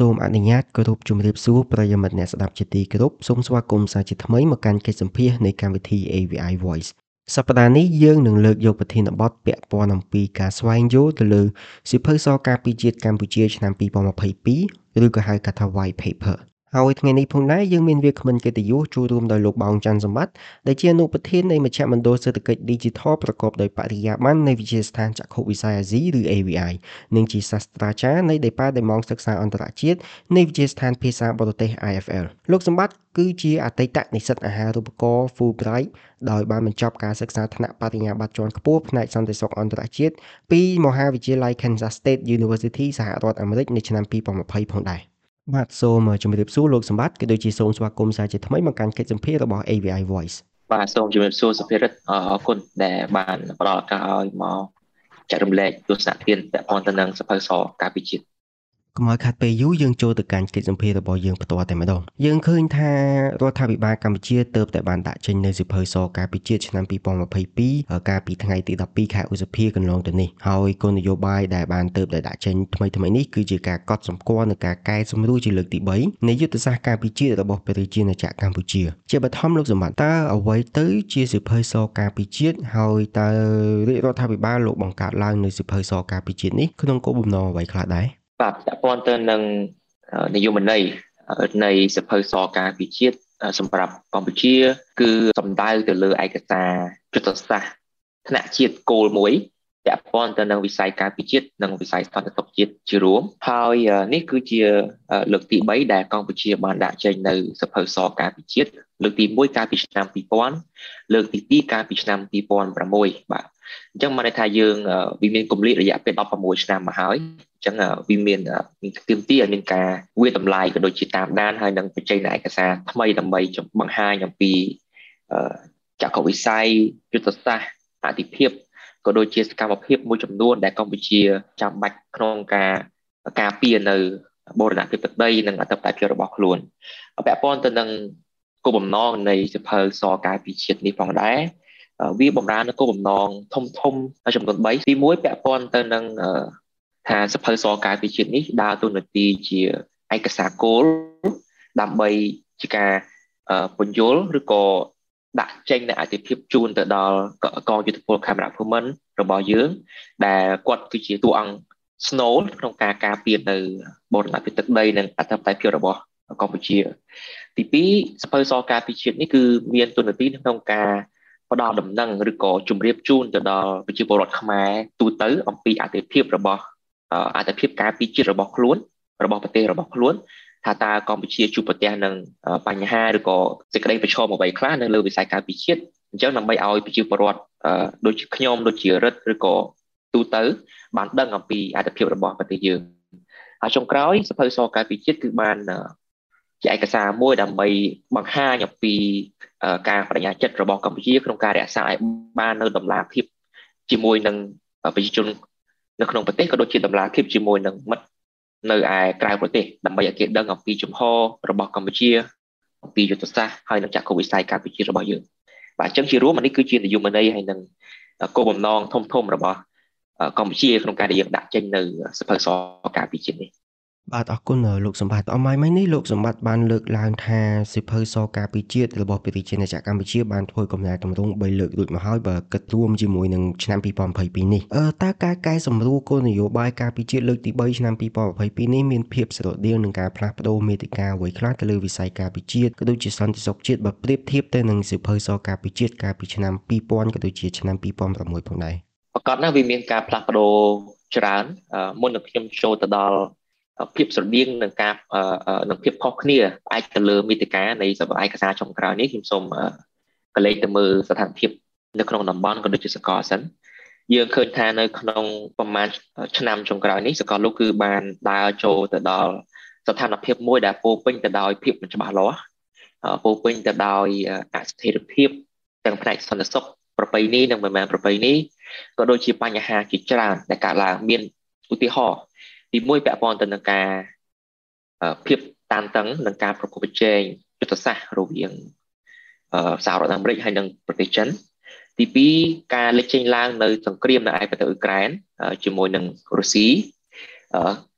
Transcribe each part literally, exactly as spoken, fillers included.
សូមអនុញ្ញាតគោរពជម្រាបសួរប្រិយមិត្តអ្នកស្ដាប់ជាទីគោរពសូមស្វាគមន៍សាជាថ្មីមកកាន់កិច្ចសម្ភាសន៍នៃកម្មវិធី เอ วี ไอ Voice សប្តាហ៍នេះយើងនឹងលើកយកប្រធានបទពាក់ព័ន្ធអំពីការស្វែងយល់ទៅលើសៀវភៅសការពារជាតិកម្ពុជាឆ្នាំពីរពាន់ម្ភៃពីរ ឬក៏ហៅកាត់ថា White Paper ហើយថ្ងៃនេះផងដែរយើងមានវាគ្មិនកិត្តិយសចូលរួមដោយលោកបោងច័ន្ទសម្បត្តិដែលជាអនុប្រធាននៃមជ្ឈមណ្ឌលសេដ្ឋកិច្ច Digital ប្រកបដោយបរិយាបន្ននៃវិទ្យាស្ថានចក្ខុវិស័យអាស៊ីឬ เอ วี ไอ និងជាសាស្ត្រាចារ្យនៃ Department សិក្សាអន្តរជាតិនៃវិទ្យាស្ថានភាសាបរទេស ไอ เอฟ แอล លោកសម្បត្តិគឺជាអតីតនិស្សិតអាហារូបករណ៍ Fulbright ដោយបានបញ្ចប់ការសិក្សាថ្នាក់បរិញ្ញាបត្រជាន់ខ្ពស់ផ្នែកសន្តិសុខអន្តរជាតិពីមហាវិទ្យាល័យ Kansas State University សហរដ្ឋអាមេរិកនៅឆ្នាំពីរពាន់ម្ភៃផងដែរបាទសូមជម្រាបសួរលោកសម្បត្តិក៏ដូចជាសូមស្វាគមន៍សាជាថ្មីមកកាន់កិច្ចសម្ភាសន៍របស់ เอ วี ไอ Voice បាទសូមជម្រាបសួរសុភិរិទ្ធអរគុណដែលបានផ្ដល់ឱកាសឲ្យមកចែករំលែកទស្សនៈទានពាក់ព័ន្ធទៅនឹងសភៅសការពារជាតិកុំឲ្យខាត់ពេលយូរយើងចូលទៅកាន់កិច្ចសម្ភាសន៍របស់យើងផ្ទាល់តែម្ដងយើងឃើញថារដ្ឋាភិបាលកម្ពុជាទើបតែបានដាក់ចេញនៅសៀវភៅសការពារជាតិឆ្នាំពីរពាន់ម្ភៃពីរកាលពីថ្ងៃទីដប់ពីរខែឧសភាកន្លងទៅនេះហើយគោលនយោបាយដែលបានទើបតែដាក់ចេញថ្មីថ្មីនេះគឺជាការកត់សម្គាល់នឹងការកែសម្រួលជាលើកទីបីនៃយុទ្ធសាស្ត្រការពារជាតិរបស់ប្រជាណាចក្រកម្ពុជាជាបឋមលោកសម្បត្តិតើអ្វីទៅជាសៀវភៅសការពារជាតិហើយតើរាជរដ្ឋាភិបាលលោកបង្កើតឡើងនៅសៀវភៅសការពារជាតិនេះក្នុងគោលបំណងអ្វីខ្លះដែរបាទពាក់ព័ន្ធទៅនឹងនយោបាយនៃសភៅសការពារជាតិសម្រាប់កម្ពុជាគឺសំដៅទៅលើឯកសារយុទ្ធសាស្ត្រថ្នាក់ជាតិគោលមួយពាក់ព័ន្ធទៅនឹងវិស័យការពារជាតិនិងវិស័យសន្តិសុខជាតិជារួមហើយនេះគឺជាលើកទីបីដែលកម្ពុជាបានដាក់ចេញនៅសភៅសការពារជាតិលើកទីមួយកាលពីឆ្នាំពីរពាន់លើកទីពីរកាលពីឆ្នាំពីរពាន់ប្រាំមួយបាទអញ្ចឹងមកន័យថាយើងវាមានគម្លាតរយៈពេលដប់ប្រាំមួយឆ្នាំមកហើយអញ្ចឹងវាមានមានទាមទារឲ្យមានការវាតម្លៃក៏ដូចជាតាមដានហើយនឹងបញ្ចេញឯកសារថ្មីដើម្បីបង្ហាញអំពីចក្ខុវិស័យយុទ្ធសាស្ត្រអធិភាពក៏ដូចជាសកម្មភាពមួយចំនួនដែលកម្ពុជាចាំបាច់ក្នុងការការពារនៅបូរណភាពទឹកដីនិងអធិបតេយ្យភាពរបស់ខ្លួនពាក់ព័ន្ធទៅនឹងគោលបំណងនៃសភៅសការពារជាតិនេះផងដែរវាបំរើនៅគោលបំណងធំធំចំនួនបីទីមួយពាក់ព័ន្ធទៅនឹងថាសភៅសការពារជាតិនេះដើរតួនាទីជាឯកសារគោលដើម្បីជាការពន្យល់ឬក៏ដាក់ចេញនៅអធិភាពជូនទៅដល់កងយុទ្ធពលខេមរភូមិន្ទរបស់យើងដែលគាត់គឺជាតួអង្គស្នូលក្នុងការការពារនៅបូរណភាពទឹកដីនិងអធិបតេយ្យភាពរបស់កម្ពុជាទីពីរសភៅសការពារជាតិនេះគឺមានតួនាទីក្នុងការផ្ដល់ដំណឹងឬក៏ជម្រាបជូនទៅដល់ប្រជាពលរដ្ឋខ្មែរទូទៅអំពីអធិភាពរបស់អធិភាពការពារជាតិរបស់ខ្លួនរបស់ប្រទេសរបស់ខ្លួនថាតើកម្ពុជាជួបប្រទះនឹងបញ្ហាឬក៏សេចក្តីប្រឈមអ្វីខ្លះនៅលើវិស័យការពារជាតិអញ្ចឹងដើម្បីឲ្យប្រជាពលរដ្ឋដូចជាខ្ញុំដូចជារដ្ឋឬក៏ទូទៅបានដឹងអំពីអធិភាពរបស់ប្រទេសយើងហើយចុងក្រោយសភៅសការពារជាតិគឺបានជាឯកសារមួយដើម្បីបង្ហាញអំពីការបដិញ្ញាចិត្តរបស់កម្ពុជាក្នុងការរក្សាឲ្យបាននៅតម្លាភាពជាមួយនឹងប្រជាជននៅក្នុងប្រទេសក៏ដូចជាតម្លាភាពជាមួយនឹងមិត្តនៅឯក្រៅប្រទេសដើម្បីឲ្យគេដឹងអំពីជំហររបស់កម្ពុជាអំពីយុទ្ធសាស្ត្រហើយនឹងចក្ខុវិស័យការពារជាតិរបស់យើងបាទអញ្ចឹងជារួមនេះគឺជានយោបាយហើយនឹងគោលបំណងធំធំរបស់កម្ពុជាក្នុងការដែលយើងដាក់ចេញនៅសភៅសការពារជាតិនេះបាទអរគុណលោកសម្បត្តិអមម៉ៃនេះលោកសម្បត្តិបានលើកឡើងថាសៀវភៅសការពារជាតិរបស់ប្រជាណាចក្រកម្ពុជាបានធ្វើកំណែតម្រង់បីលើករួចមកហើយបើគិតរួមជាមួយនឹងឆ្នាំពីរពាន់ម្ភៃពីរនេះអឺតើការកែសម្រួលគោលនយោបាយការពារជាតិលើកទីបីឆ្នាំពីរពាន់ម្ភៃពីរនេះមានភាពស្រដៀងនឹងការផ្លាស់ប្ដូរមេតិកាអ្វីខ្លះទៅលើវិស័យការពារជាតិក៏ដូចជាសន្តិសុខជាតិបើប្រៀបធៀបទៅនឹងសៀវភៅសការពារជាតិកាលពីឆ្នាំពីរពាន់ក៏ដូចជាឆ្នាំពីរពាន់ប្រាំមួយផងដែរប្រកាសណាស់វាមានការផ្លាស់ប្ដូរច្រើនមុននឹងខ្ញុំចូលទៅដល់ភាពស្រដៀងនឹងការនឹងភាពខុសគ្នាផ្អែកទៅលើមេតិកានៃសភៅឯកសារចុងក្រោយនេះខ្ញុំសូមកលេចទៅមើលស្ថានភាពនៅក្នុងតំបន់ក៏ដូចជាសកលសិនយើងឃើញថានៅក្នុងប្រមាណឆ្នាំចុងក្រោយនេះសកលលោកគឺបានដើរចូលទៅដល់ស្ថានភាពមួយដែលពោពេញទៅដោយភាពមិនច្បាស់លាស់ពោពេញទៅដោយអស្ថិរភាពទាំងផ្នែកសន្តិសុខប្រពៃណីនិងមិនមែនប្រពៃណីក៏ដូចជាបញ្ហាជាច្រើនដែលកើតឡើងមានឧទាហរណ៍ទីមួយពាក់ព័ន្ធទៅនឹងការភាពតានតឹងនិងការប្រកួតប្រជែងយុទ្ធសាស្ត្ររវាងសហរដ្ឋអាមេរិកហើយនិងប្រទេសចិនទីពីរការលេចចេញឡើងនៅសង្គ្រាមនៅឯប្រទេសអ៊ុយក្រែនជាមួយនឹងរុស្ស៊ី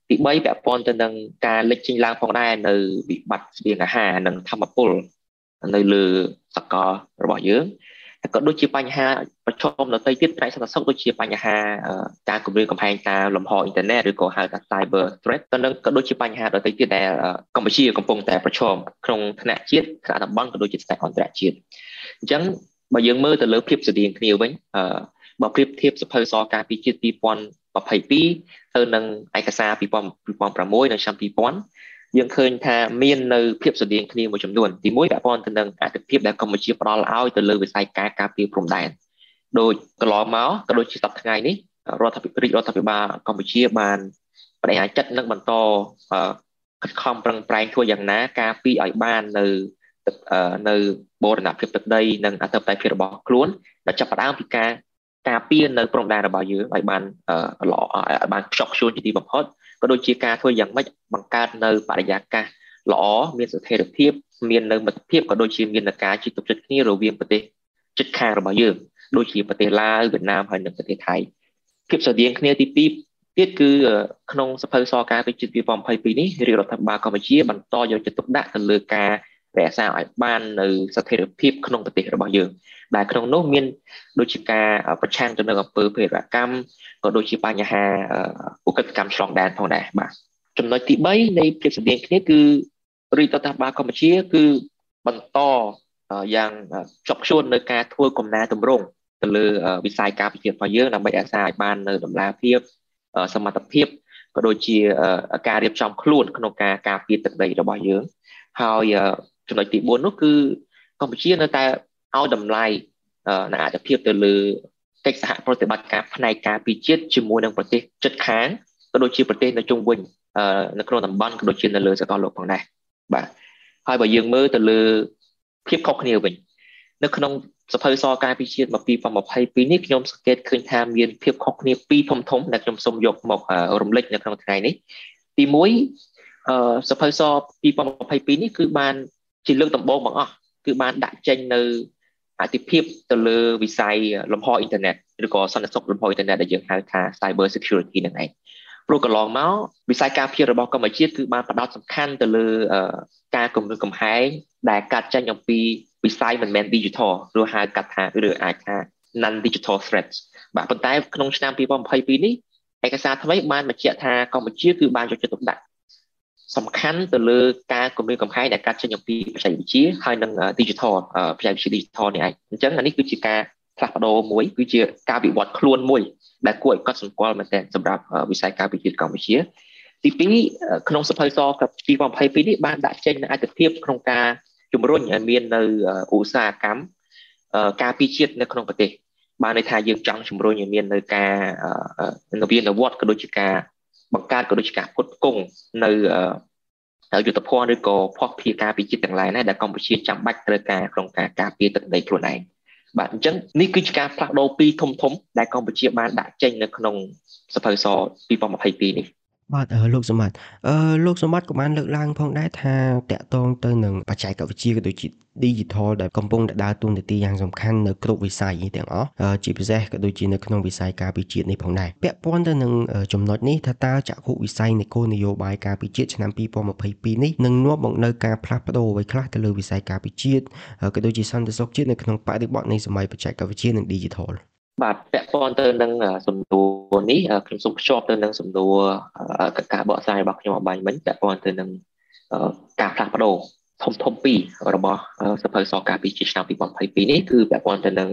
ទី3ពាក់ព័ន្ធទៅនឹងការលេចចេញឡើងផងដែរនៅវិបត្តិស្បៀងអាហារនិងធម្មពលនៅលើសកលរបស់យើងហើយក៏ដូចជាបញ្ហាប្រឈមដទៃទៀតផ្នែកសន្តិសុខដូចជាបញ្ហាការគំរាមកំហែងតាមលំហអ៊ីនធឺណិតឬក៏ហៅថា cyber threat ក៏នឹងក៏ដូចជាបញ្ហាដទៃទៀតដែលកម្ពុជាកំពុងតែប្រឈមក្នុងថ្នាក់ជាតិថ្នាក់តំបន់ក៏ដូចជាថ្នាក់អន្តរជាតិអញ្ចឹងបើយើងមើលទៅលើភាពស្តៀងគ្នាវិញអឺបើប្រៀបធៀបសភៅសការពារជាតិពីរពាន់ម្ភៃពីរទៅនឹងឯកសារពីរពាន់ប្រាំមួយនៅឆ្នាំពីរពាន់យើងឃើញថាមាននៅភាពស្តៀងគ្នាមួយចំនួនទីមួយពាក់ព័ន្ធទៅនឹងអត្ថប្រយោជន៍ដែលកម្ពុជាផ្ដល់ឲ្យទៅលើវិស័យការការពារព្រំដែនដោយកន្លងមកក៏ដូចជាសប្តាហ៍ថ្ងៃនេះរដ្ឋាភិបាលរដ្ឋាភិបាលកម្ពុជាបានបដិញ្ញាចិត្តនឹងបន្តខិតខំប្រឹងប្រែងធ្វើយ៉ាងណាការពារឲ្យបាននៅនៅបូរណភាពទឹកដីនិងអធិបតេយ្យភាពរបស់ខ្លួនដែលចាប់ផ្ដើមពីការការពារនៅព្រំដែនរបស់យើងឲ្យបានល្អឲ្យបានខ្ជាប់ខ្ជួនជាទីបំផុតក៏ដូចជាការធ្វើយ៉ាងម៉េចបង្កើតនៅបរិយាកាសល្អមានស្ថិរភាពមាននៅមិត្តភាពក៏ដូចជាមាននៅការជិះទុកចិត្តគ្នារវាងប្រទេសជិតខាងរបស់យើងដូចជាប្រទេសឡាវវៀតណាមហើយនិងប្រទេសថៃភាពស្តៀងគ្នាទីពីរទៀតគឺក្នុងសភៅសការពារជាតិពីរពាន់ម្ភៃពីរនេះរាជរដ្ឋាភិបាលកម្ពុជាបន្តយកចិត្តទុកដាក់ទៅលើការរក្សាឲ្យបាននៅស្ថិរភាពក្នុងប្រទេសរបស់យើងដែលក្នុងនោះមានដូចជាការប្រឆាំងទៅនឹងអំពើភេរវកម្មក៏ដូចជាបញ្ហាឧក្រិដ្ឋកម្មឆ្លងដែនផងដែរបាទចំណុចទី3នៃភាពស្តៀងគ្នាគឺរាជរដ្ឋាភិបាលកម្ពុជាគឺបន្តយ៉ាងខ្ជាប់ខ្ជួននៅការធ្វើកំណែទម្រង់ទៅលើវិស័យការពារជាតិរបស់យើងដើម្បីរក្សាឲ្យបាននៅតម្លាភាពសមត្ថភាពក៏ដូចជាការរៀបចំខ្លួនក្នុងការការពារទឹកដីរបស់យើងហើយចំណុចទី4នោះគឺកម្ពុជានៅតែឲ្យតម្លៃនៅអត្ថភាពទៅលើកិច្ចសហប្រតិបត្តិការផ្នែកការពារជាតិជាមួយនឹងប្រទេសជិតខាងក៏ដូចជាប្រទេសនៅជុំវិញនៅក្នុងតំបន់ក៏ដូចជានៅលើសកលលោកផងដែរបាទហើយបើយើងមើលទៅលើភាពខុសគ្នាវិញនៅក្នុងសភៅសការពារជាតិពីរពាន់ម្ភៃពីរនេះខ្ញុំសង្កេតឃើញថាមានភាពខុសគ្នាពីរធំធំដែលខ្ញុំសូមយកមករំលេចនៅក្នុងថ្ងៃនេះទី1អឺសភៅសពីរពាន់ម្ភៃពីរនេះគឺបានជាលើកដំបូងបង្អស់គឺបានដាក់ចេញនៅអតិភិបទៅលើវិស័យលំហអ៊ីនធឺណិតឬក៏សន្តិសុខលំហអ៊ីនធឺណិតដែលយើងហៅថា cyber security ហ្នឹងឯងព្រោះកន្លងមកវិស័យការពាររបស់កម្ពុជាគឺបានផ្ដោតសំខាន់ទៅលើការគម្រាមកំហែងដែលកាត់ចេញអំពីវិស័យមិនមែន digital ឬហៅកាត់ថាឬអាចថា non digital threats បាទប៉ុន្តែក្នុងឆ្នាំពីរពាន់ម្ភៃពីរនេះឯកសារថ្មីបានបញ្ជាក់ថាកម្ពុជាគឺបានយកចិត្តទុកដាក់សំខាន់ទៅលើការគម្រាមកំហែងដែលកាត់ចេញអំពីបច្ចេកវិទ្យាហើយនិង digital បច្ចេកវិទ្យា digital នេះឯងអញ្ចឹងអានេះគឺជាការផ្លាស់ប្ដូរមួយគឺជាការវិវត្តខ្លួនមួយដែលគួរឲ្យកត់សម្គាល់មែនទែនសម្រាប់វិស័យការពារជាតិកម្ពុជាទីពីរក្នុងសភៅសពីរពាន់ម្ភៃពីរនេះបានដាក់ចេញនូវអត្ថប្រយោជន៍ក្នុងការជំរុញឲ្យមាននៅឧស្សាហកម្មការពារជាតិនៅក្នុងប្រទេសបានន័យថាយើងចង់ជំរុញឲ្យមាននៅការនវានុវត្តន៍ក៏ដូចជាការបង្កើតក៏ដូចជាការផ្គត់ផ្គង់នៅយុទ្ធភ័ណ្ឌឬក៏ភស្តុភារការពារជាតិទាំងឡាយណាដែលកម្ពុជាចាំបាច់ត្រូវការក្នុងការការពារទឹកដីខ្លួនឯងបាទអញ្ចឹងនេះគឺជាការផ្លាស់ប្ដូរពីរធំធំដែលកម្ពុជាបានដាក់ចេញនៅក្នុងសភៅសពីរពាន់ម្ភៃពីរនេះបាទអឺលោកសម្បត្តិអឺលោកសម្បត្តិក៏បានលើកឡើងផងដែរថាតកតងទៅនឹងបច្ចេកវិទ្យាក៏ដូចជា digital ដែលកំពុងតែដើរតួនាទីយ៉ាងសំខាន់នៅគ្រប់វិស័យទាំងអស់ជាពិសេសក៏ដូចជានៅក្នុងវិស័យការពារជាតិនេះផងដែរពាក់ព័ន្ធទៅនឹងចំណុចនេះថាតើចក្ខុវិស័យនៃគោលនយោបាយការពារជាតិឆ្នាំពីរពាន់ម្ភៃពីរនេះនឹងនាំមកនៅការផ្លាស់ប្ដូរអ្វីខ្លះទៅលើវិស័យការពារជាតិក៏ដូចជាសន្តិសុខជាតិនៅក្នុងបរិបទនៃសម័យបច្ចេកវិទ្យានិង digital បាទពាក់ព័ន្ធទៅនឹងសំណួរនេះខ្ញុំសូមភ្ជាប់ទៅនឹងសំណួរការបកស្រាយរបស់ខ្ញុំអបាញ់មិញពាក់ព័ន្ធទៅនឹងការផ្លាស់ប្ដូរធំធំពីររបស់សភៅសការពារជាតិឆ្នាំពីរពាន់ម្ភៃពីរនេះគឺពាក់ព័ន្ធទៅនឹង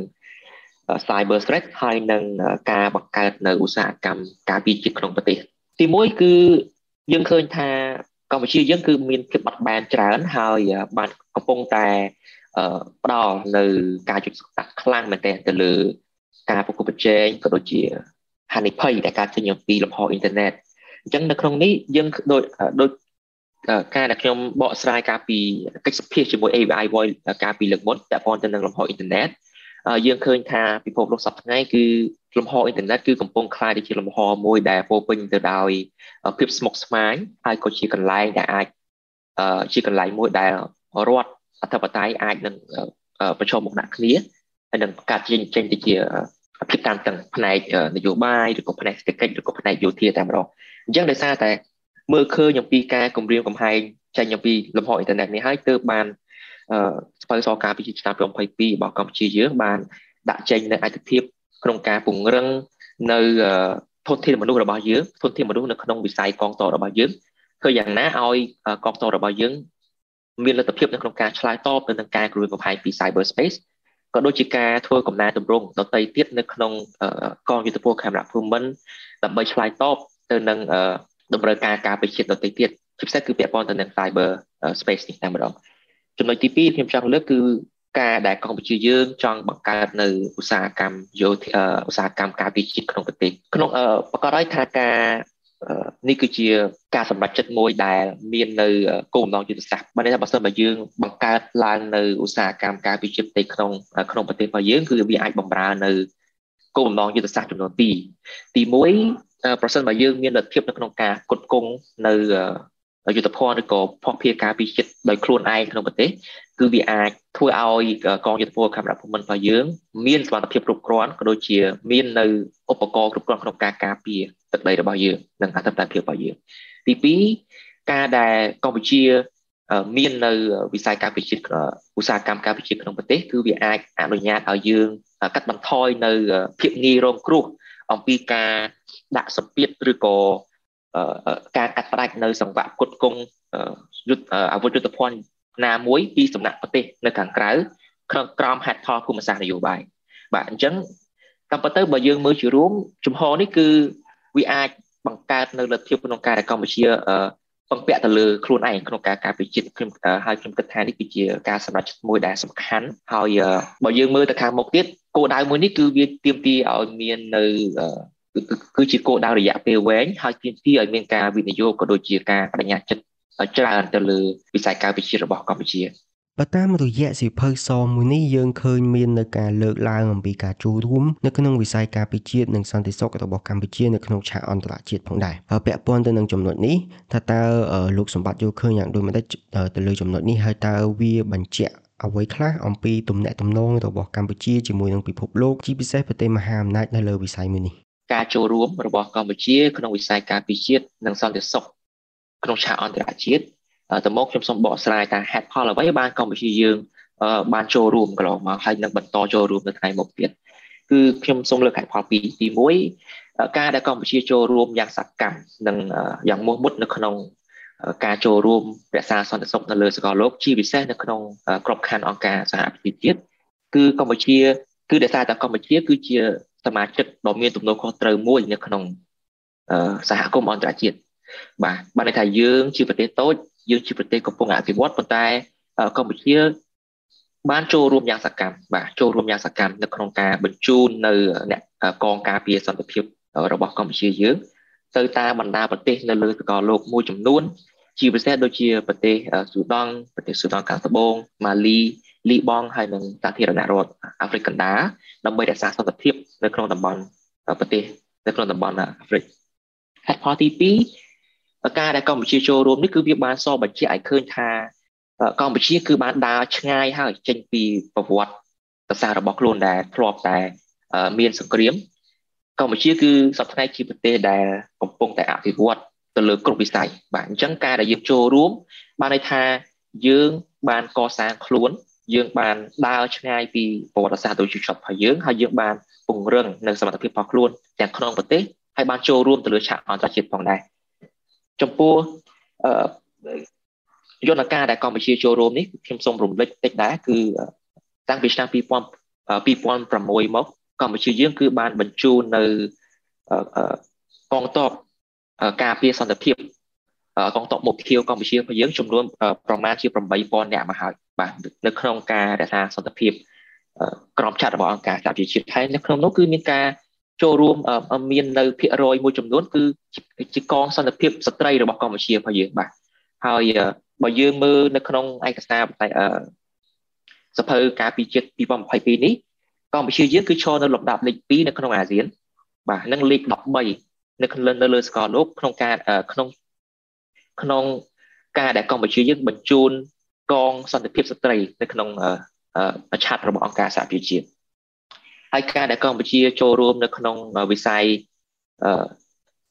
cyber threat ហើយនឹងការបង្កើតនៅឧស្សាហកម្មការពារជាតិក្នុងប្រទេសទីមួយគឺយើងឃើញថាកម្ពុជាយើងគឺមានភាពបាត់បែនច្រើនហើយបានកំពុងតែផ្ដល់នៅការយកចិត្តទុកដាក់ខ្លាំងមែនទែនទៅលើការប្រកួតប្រជែងក៏ដូចជាហានិភ័យដែលកើតចេញអំពីលំហអ៊ីនធឺណិតអញ្ចឹងនៅក្នុងនេះយើងដូចដូចការដែលខ្ញុំបកស្រាយការពីកិច្ចសម្ភាសជាមួយ เอ วี ไอ Voice ការពីលើកមុនពាក់ព័ន្ធទៅនឹងលំហអ៊ីនធឺណិតយើងឃើញថាពិភពលោកសប្តាហ៍ថ្ងៃគឺលំហអ៊ីនធឺណិតគឺកំពុងក្លាយទៅជាលំហមួយដែលពោពេញទៅដោយភាពស្មុគស្មាញហើយក៏ជាកន្លែងដែលអាចជាកន្លែងមួយដែលរដ្ឋអធិបតេយ្យអាចនឹងប្រឈមមុខដាក់គ្នាហើយនឹងបង្កើតចេញចេញទៅជាភាពតានតឹងផ្នែកនយោបាយឬក៏ផ្នែកសេដ្ឋកិច្ចឬក៏ផ្នែកយោធាតែម្ដងអញ្ចឹងដោយសារតែមើលឃើញអំពីការគម្រាមកំហែងចេញអំពីលំហអ៊ីនធឺណិតនេះហើយទើបបានអឺស្ពើសការពីឆ្នាំยี่สิบยี่สิบสองរបស់កម្ពុជាយើងបានដាក់ចេញនៅឯកភាពក្នុងការពង្រឹងនៅធនធានមនុស្សរបស់យើងធនធានមនុស្សនៅក្នុងវិស័យកងទ័ពរបស់យើងគឺយ៉ាងណាឲ្យកងទ័ពរបស់យើងមានលទ្ធភាពនៅក្នុងការឆ្លើយតបទៅនឹងការគំរាមកំហែងពី cyber space ក៏ដូចជាការធ្វើកំណែទម្រង់ដទៃទៀតនៅក្នុងកងយុទ្ធភូមិខេមរភូមិន្ទដើម្បីឆ្លើយតបទៅនឹងតម្រូវការការពារជាតិដទៃទៀតជាពិសេសគឺពាក់ព័ន្ធទៅនឹង cyber space នេះតែម្ដងចំណុចទីពីរខ្ញុំចង់លើកគឺការដែលកម្ពុជាយើងចង់បង្កើតនៅឧស្សាហកម្មយោធាឧស្សាហកម្មការពារជាតិក្នុងប្រទេសក្នុងប្រកាសឲ្យថាការនេះគឺជាការសម្រេចចិត្តមួយដែលមាននៅគោលបំណងយុទ្ធសាស្ត្របើន័យថាបើសិនបើយើងបង្កើតឡើងនៅឧស្សាហកម្មការពារជាតិនៅក្នុងក្នុងប្រទេសរបស់យើងគឺវាអាចបម្រើនៅគោលបំណងយុទ្ធសាស្ត្រចំនួនពីរទីមួយប្រសិនបើយើងមានលទ្ធភាពនៅក្នុងការផ្គត់ផ្គង់នៅយុទ្ធភ័ណ្ឌឬក៏ភស្តុភារការពារជាតិដោយខ្លួនឯងក្នុងប្រទេសគឺវាអាចធ្វើឲ្យកងយុទ្ធភ័ណ្ឌខេមរភូមិន្ទរបស់យើងមានសមត្ថភាពគ្រប់គ្រាន់ក៏ដូចជាមាននៅឧបករណ៍គ្រប់គ្រាន់ក្នុងការការពារទឹកដីរបស់យើងនិងអធិបតេយ្យភាពរបស់យើងទីពីរការដែលកម្ពុជាមាននៅវិស័យការពារជាតិឧស្សាហកម្មការពារជាតិក្នុងប្រទេសគឺវាអាចអនុញ្ញាតឲ្យយើងកាត់បន្ថយនៅភាពងាយរងគ្រោះអំពីការដាក់សម្ពាធឬក៏ការកាត់ផ្តាច់នៅសង្វាក់ផ្គត់ផ្គង់យុទ្ធអាវុធយុទ្ធភ័ណ្ឌណាមួយពីសំណាក់ប្រទេសនៅខាងក្រៅក្នុងក្រមហេតុផលភូមិសាស្ត្រនយោបាយបាទអញ្ចឹងតាមពិតទៅបើយើងមើលជារួមជំហរនេះគឺវាអាចបង្កើតនៅលទ្ធភាពក្នុងការដែលកម្ពុជាពឹងពាក់ទៅលើខ្លួនឯងក្នុងការការពារជាតិខ្ញុំហើយខ្ញុំគិតថានេះគឺជាការសម្រេចចិត្តមួយដែលសំខាន់ហើយបើយើងមើលទៅខាងមុខទៀតគោលដៅមួយនេះគឺវាទាមទារឲ្យមាននៅគឺជាគោលដៅរយៈពេលវែងហើយទាមទារឲ្យមានការវិនិយោគក៏ដូចជាការបដិញ្ញាចិត្តច្រើនទៅលើវិស័យការពារជាតិរបស់កម្ពុជាបើតាមរយៈសៀវភៅសមួយនេះយើងឃើញមាននៅការលើកឡើងអំពីការចូលរួមនៅក្នុងវិស័យការពារជាតិនិងសន្តិសុខរបស់កម្ពុជានៅក្នុងឆាកអន្តរជាតិផងដែរហើយពាក់ព័ន្ធទៅនឹងចំណុចនេះថាតើលោកសម្បត្តិយល់ឃើញយ៉ាងដូចម្តេចទៅលើចំណុចនេះហើយតើវាបញ្ជាក់អ្វីខ្លះអំពីទំនាក់ទំនងរបស់កម្ពុជាជាមួយនឹងពិភពលោកជាពិសេសប្រទេសមហាអំណាចនៅលើវិស័យមួយនេះការចូលរួមរបស់កម្ពុជាក្នុងវិស័យការពារជាតិនិងសន្តិសុខក្នុងឆាកអន្តរជាតិតើមកខ្ញុំសូមបកស្រាយថាហេតុផលអ្វីបានកម្ពុជាយើងបានចូលរួមកន្លងមកហើយនឹងបន្តចូលរួមនៅថ្ងៃមុខទៀតគឺខ្ញុំសូមលើកហេតុផលពីរទីមួយការដែលកម្ពុជាចូលរួមយ៉ាងសកម្មនិងយ៉ាងមោះមុតនៅក្នុងការចូលរួមរក្សាសន្តិសុខនៅលើសកលលោកជាពិសេសនៅក្នុងក្របខ័ណ្ឌអង្គការសហប្រជាជាតិគឺកម្ពុជាគឺដោយសារតែកម្ពុជាគឺជាសមាជិកដ៏មានទំនួលខុសត្រូវមួយនៅក្នុងសហគមន៍អន្តរជាតិបាទបានន័យថាយើងជាប្រទេសតូចយើងជាប្រទេសកំពុងអភិវឌ្ឍប៉ុន្តែកម្ពុជាបានចូលរួមយ៉ាងសកម្មបាទចូលរួមយ៉ាងសកម្មនៅក្នុងការបញ្ជូននៅអ្នកកងការពារសន្តិភាពរបស់កម្ពុជាយើងទៅតាមបណ្ដាប្រទេសនៅលើសកលលោកមួយចំនួនជាពិសេសដូចជាប្រទេសស៊ូដង់ប្រទេសស៊ូដង់ខាងត្បូងម៉ាលីលីបង់ហើយនិងសាធារណរដ្ឋអាហ្វ្រិកកណ្ដាលដើម្បីរក្សាសន្តិភាពនៅក្នុងតំបន់ប្រទេសនៅក្នុងតំបន់អាហ្វ្រិកហេតុផលទីពីរការដែលកម្ពុជាចូលរួមនេះគឺវាបានសបញ្ជាក់ឲ្យឃើញថាកម្ពុជាគឺបានដើរឆ្ងាយហើយចេញពីប្រវត្តិសាស្ត្ររបស់ខ្លួនដែលធ្លាប់តែមានសង្គ្រាមកម្ពុជាគឺសពថ្ងៃជាប្រទេសដែលកំពុងតែអភិវឌ្ឍទៅលើគ្រប់វិស័យបាទអញ្ចឹងការដែលយើងចូលរួមបានន័យថាយើងបានកសាងខ្លួនយើងបានដើរឆ្ងាយពីប្រវត្តិសាស្ត្រដ៏ជិតជាប់របស់យើងហើយយើងបានពង្រឹងនៅសមត្ថភាពរបស់ខ្លួនទាំងក្នុងប្រទេសហើយបានចូលរួមទៅលើឆាកអន្តរជាតិផងដែរចំពោះយន្តការដែលកម្ពុជាចូលរួមនេះខ្ញុំសូមរំលឹកតិចដែរគឺតាំងពីឆ្នាំពីរពាន់ប្រាំមួយមកកម្ពុជាយើងគឺបានបញ្ជូននៅកងទ័ពការពារសន្តិភាពកងទ័ពមុខខៀវកម្ពុជារបស់យើងចំនួនប្រមាណជាប្រាំបីពាន់នាក់មកហើយបាទនៅក្នុងការរក្សាសន្តិភាពក្រមឆ័ត្ររបស់អង្គការសហប្រជាជាតិហើយនៅក្នុងនោះគឺមានការចូលរួមមាននៅភាគរយមួយចំនួនគឺជាកងសន្តិភាពស្ត្រីរបស់កម្ពុជារបស់យើងបាទហើយបើយើងមើលនៅក្នុងឯកសារសភៅការពារជាតិពីរពាន់ยี่สิบពីរនេះកម្ពុជាយើងគឺឈរនៅលំដាប់លេខពីរនៅក្នុងអាស៊ានបាទនិងលេខដប់បីនៅក្នុងនៅលើសកលលោកក្នុងការក្នុងក្នុងការដែលកម្ពុជាយើងបញ្ជូនកងសន្តិភាពស្ត្រីនៅក្នុងឆ័ត្ររបស់អង្គការសហប្រជាជាតិហើយការដែលកម្ពុជាចូលរួមនៅក្នុងវិស័យ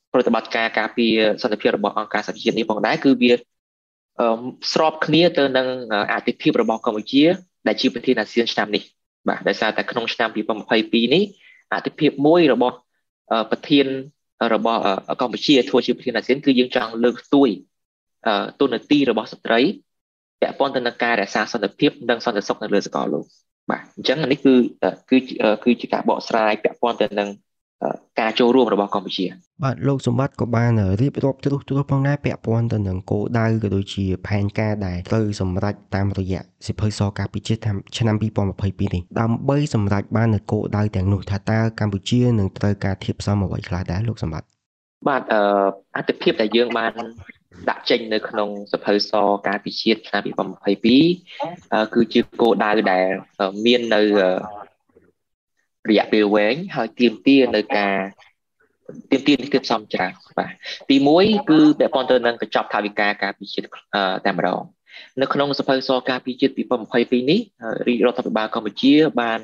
ប្រតិបត្តិការការពារសន្តិភាពរបស់អង្គការសហជីវជាតិនេះផងដែរគឺវាស្របគ្នាទៅនឹងអតិភិបរបស់កម្ពុជាដែលជាប្រធានអាស៊ានឆ្នាំនេះបាទដោយសារតែក្នុងឆ្នាំពីរពាន់ម្ភៃពីរនេះអតិភិបមួយរបស់ប្រធានរបស់កម្ពុជាធ្វើជាប្រធានអាស៊ានគឺយើងចង់លើកស្ទួយទូនាទីរបស់ស្ត្រីពាក់ព័ន្ធទៅនឹងការរក្សាសន្តិភាពនិងសន្តិសុខនៅលើសកលលោកបាទអញ្ចឹងនេះគឺគឺគឺជាការបកស្រាយពាក់ព័ន្ធទៅនឹងការចូលរួមរបស់កម្ពុជាបាទលោកសម្បត្តិក៏បានរៀបរាប់ទ្រុសទ្រុសផងដែរពាក់ព័ន្ធទៅនឹងគោលដៅក៏ដូចជាផែនការដែលត្រូវសម្រេចតាមរយៈសិភៅសការពារជាតិឆ្នាំពីរពាន់ម្ភៃពីរនេះដើម្បីសម្រេចបាននូវគោលដៅទាំងនោះថាតើកម្ពុជានឹងត្រូវការធាតុផ្សំអ្វីខ្លះដែរលោកសម្បត្តិបាទអឺអត្ថភាពដែលយើងបានដាក់ចេញនៅក្នុងសិភៅសការពារជាតិឆ្នាំពីរពាន់ម្ភៃពីរគឺជាគោលដៅដែលមាននៅរយៈពេលវែងហើយទាមទារនៅការទាមទារនេះគឺផ្សំច្រើនបាទទីមួយគឺពាក់ព័ន្ធទៅនឹងកញ្ចប់ថវិកាការពារជាតិតែម្ដងនៅក្នុងសភៅសការពារជាតិពីរពាន់ម្ភៃពីរនេះរាជរដ្ឋាភិបាលកម្ពុជាបាន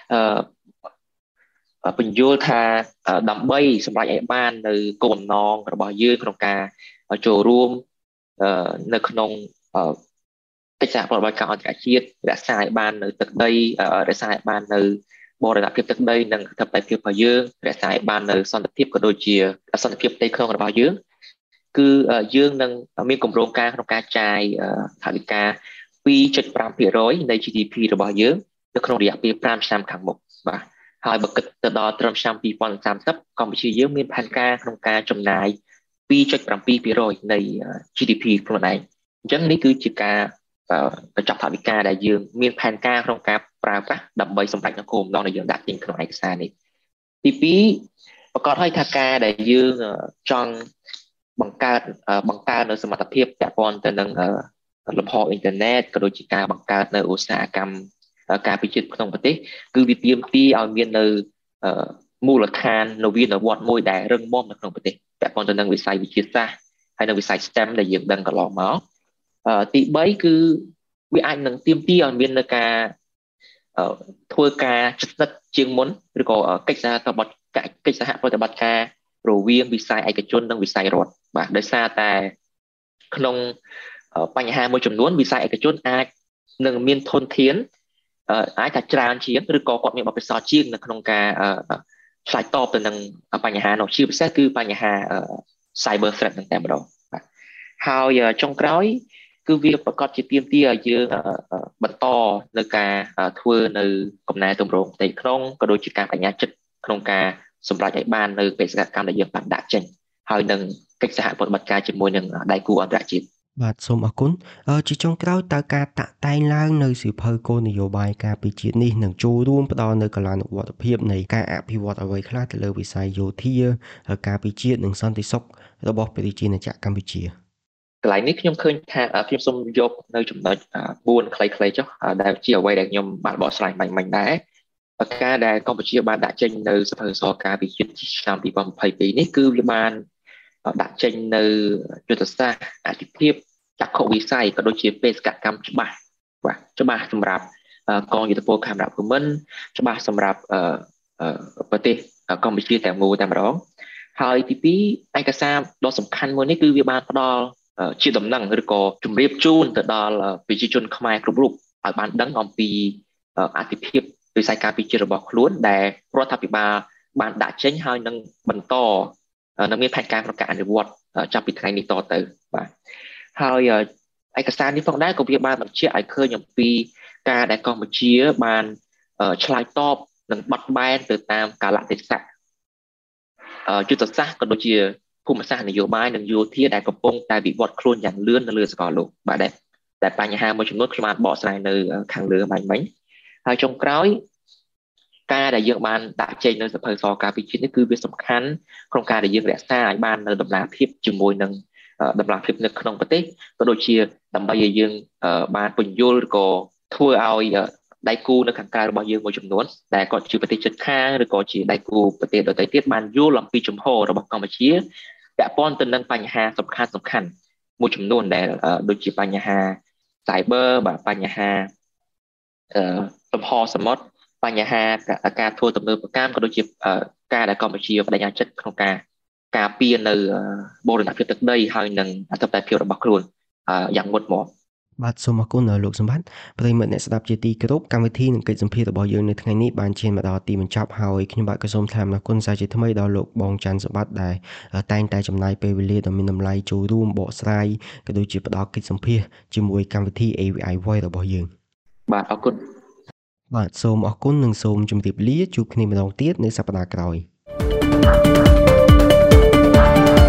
អឺបញ្យល់ថាដើម្បីសម្រេចឲ្យបាននៅគោលបំណងរបស់យើងក្នុងការចូលរួមនៅក្នុងកិច្ចសហប្រតិបត្តិការអន្តរជាតិរក្សាឲ្យបាននៅទឹកដីរក្សាឲ្យបាននៅបរណភាពទឹកដីនិងអធិបតេយ្យភាពរបស់យើងរក្សាឲ្យបាននៅសន្តិភាពក៏ដូចជាសន្តិភាពផ្ទៃក្នុងរបស់យើងគឺយើងនឹងមានគម្រោងការក្នុងការចាយថវិកា ពីរចុចប្រាំភាគរយ នៃ ជី ឌី ភី របស់យើងនៅក្នុងរយៈពេលប្រាំឆ្នាំខាងមុខបាទហើយបើគិតទៅដល់ត្រឹមឆ្នាំពីរពាន់សាមសិបកម្ពុជាយើងមានផែនការក្នុងការចំណាយ ពីរចុចប្រាំពីរភាគរយ នៃ ជី ឌី ភី ខ្លួនឯងអញ្ចឹងនេះគឺជាការកញ្ចប់ថវិកាដែលយើងមានផែនការក្នុងការប្រើប្រាស់ដើម្បីសម្រេចនូវគោលបំណងដែលយើងដាក់ចេញក្នុងឯកសារនេះទីពីរប្រកាសឲ្យថាការដែលយើងចង់បង្កើតបង្កើតនៅសមត្ថភាពពាក់ព័ន្ធទៅនឹងលំហអ៊ីនធឺណិតក៏ដូចជាការបង្កើតនៅឧស្សាហកម្មការពារជាតិក្នុងប្រទេសគឺវាទាមទារឲ្យមាននៅមូលដ្ឋាននវានុវត្តន៍មួយដែលរឹងមាំនៅក្នុងប្រទេសពាក់ព័ន្ធទៅនឹងវិស័យវិទ្យាសាស្ត្រហើយនិងវិស័យ ស្ទេម ដែលយើងដឹងកន្លងមកទីបីគឺវាអាចនឹងទាមទារឲ្យមាននៅការធ្វើការជិតស្និទ្ធជាងមុនឬក៏កិច្ចសហប្រតិបត្តិកិច្ចសហប្រតិបត្តិការរវាងវិស័យឯកជននិងវិស័យរដ្ឋបាទដោយសារតែក្នុងបញ្ហាមួយចំនួនវិស័យឯកជនអាចនឹងមានធនធានអាចថាច្រើនជាងឬក៏គាត់មានបទពិសោធន៍ជាងនៅក្នុងការឆ្លើយតបទៅនឹងបញ្ហានោះជាពិសេសគឺបញ្ហា cyber threat ហ្នឹងតែម្ដងបាទហើយចុងក្រោយគឺវាប្រកាសជាទាមទារឲ្យយើងបន្តនៅការធ្វើនៅកំណែទម្រង់ផ្ទៃក្នុងក៏ដូចជាការបញ្ញាចិត្តក្នុងការសម្រេចឲ្យបាននៅបេសកកម្មដែលយើងបានដាក់ចេញហើយនឹងកិច្ចសហប្រតិបត្តិការជាមួយនឹងដៃគូអន្តរជាតិបាទសូមអរគុណជាចុងក្រោយតើការតាក់តែងឡើងនៅសៀវភៅគោលនយោបាយការពារជាតិនេះនឹងចូលរួមផ្ដល់នូវកលានុវត្តភាពនៃការអភិវឌ្ឍអ្វីខ្លះទៅលើវិស័យយោធាការពារជាតិនិងសន្តិសុខរបស់ប្រជាណាចក្រកម្ពុជាកន្លែងនេះខ្ញុំឃើញថាខ្ញុំសូមយកនៅចំណុចបួនខ្លីៗចុះដែលជាអ្វីដែលខ្ញុំបានបកស្រាយមិញមិញដែរការដែលកម្ពុជាបានដាក់ចេញនៅសភៅសការពារជាតិឆ្នាំពីរពាន់ម្ភៃពីរនេះគឺវាបានដាក់ចេញនៅយុទ្ធសាស្ត្រអធិភាពចក្ខុវិស័យក៏ដូចជាបេសកកម្មច្បាស់បាទច្បាស់សម្រាប់កងយុទ្ធពលខេមរភូមិន្ទច្បាស់សម្រាប់ប្រទេសកម្ពុជាទាំងមូលតែម្ដងហើយទីពីរឯកសារដ៏សំខាន់មួយនេះគឺវាបានផ្ដល់ជាដំណឹងឬក៏ជម្រាបជូនទៅដល់ប្រជាជនខ្មែរគ្រប់រូបឲ្យបានដឹងអំពីអធិភាពវិស័យការពារជាតិរបស់ខ្លួនដែលរដ្ឋាភិបាលបានដាក់ចេញហើយនឹងបន្តនឹងមានផែនការក្នុងការអនុវត្តចាប់ពីថ្ងៃនេះតទៅបាទហើយឯកសារនេះផងដែរក៏វាបានបញ្ជាក់ឲ្យឃើញអំពីការដែលកម្ពុជាបានឆ្លើយតបនិងបត់បែនទៅតាមកាលៈទេសៈយុទ្ធសាស្ត្រក៏ដូចជាភូមិសាស្ត្រនយោបាយនិងយោធាដែលកំពុងតែវិវត្តខ្លួនយ៉ាងលឿននៅលើសកលលោកបាទដែរតែបញ្ហាមួយចំនួនខ្ញុំបានបកស្រាយនៅខាងលើមិញមិញហើយចុងក្រោយការដែលយើងបានដាក់ចេញនៅសភៅសការពារជាតិនេះគឺវាសំខាន់ក្នុងការដែលយើងរក្សាឲ្យបាននៅដំណាភាពជាមួយនឹងដំណាភាពនៅក្នុងប្រទេសក៏ដូចជាដើម្បីឲ្យយើងបានពន្យល់ឬក៏ធ្វើឲ្យដៃគូនៅខាងក្រៅរបស់យើងមួយចំនួនដែលគាត់ជាប្រទេសជិតខាងឬក៏ជាដៃគូប្រទេសដទៃទៀតបានយល់អំពីជំហររបស់កម្ពុជាពាក់ព័ន្ធទៅនឹងបញ្ហាសំខាន់សំខាន់មួយចំនួនដែលដូចជាបញ្ហា cyber បាទបញ្ហាអឺលំហសមុទ្របញ្ហាការធ្វើទំនើបកម្មក៏ដូចជាការដែលកម្ពុជាបដិញ្ញាចិត្តក្នុងការការពារនៅបូរណភាពទឹកដីហើយនឹងអធិបតេយ្យភាពរបស់ខ្លួនយ៉ាងមុតមមបាទសូមអរគុណលោកសម្បត្តិប្រិយមិត្តអ្នកស្ដាប់ជាទីគោរពកម្មវិធីនិងកិច្ចសម្ភាសន៍របស់យើងនៅថ្ងៃនេះបានឈានមកដល់ទីបញ្ចប់ហើយខ្ញុំបាទក៏សូមថ្លែងអំណរគុណសាជាថ្មីដល់លោកបងច័ន្ទសម្បត្តិដែលតែងតែចំណាយពេលវេលាដ៏មានតម្លៃចូលរួមបកស្រាយក៏ដូចជាផ្ដល់កិច្ចសម្ភាសន៍ជាមួយកម្មវិធី เอ วี ไอ Voice របស់យើងបាទអរគុណបាទសូមអរគុណនិងសូមជម្រាបលាជួបគ្នាម្ដងទៀតនៅសប្ដាហ៍ក្រោយ